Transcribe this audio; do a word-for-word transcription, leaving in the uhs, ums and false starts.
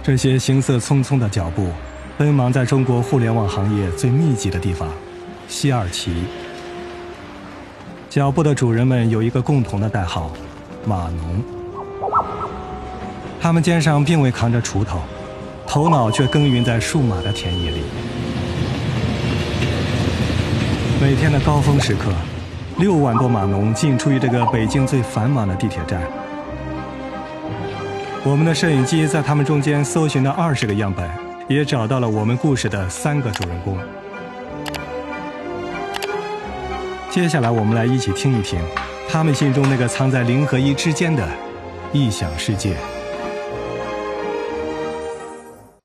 这些行色匆匆的脚步，奔忙在中国互联网行业最密集的地方——西二旗。脚步的主人们有一个共同的代号——码农。他们肩上并未扛着锄头，头脑却耕耘在数码的田野里。每天的高峰时刻，六万多码农进出于这个北京最繁忙的地铁站。我们的摄影机在他们中间搜寻了二十个样本，也找到了我们故事的三个主人公。接下来，我们来一起听一听他们心中那个藏在零和一之间的异想世界。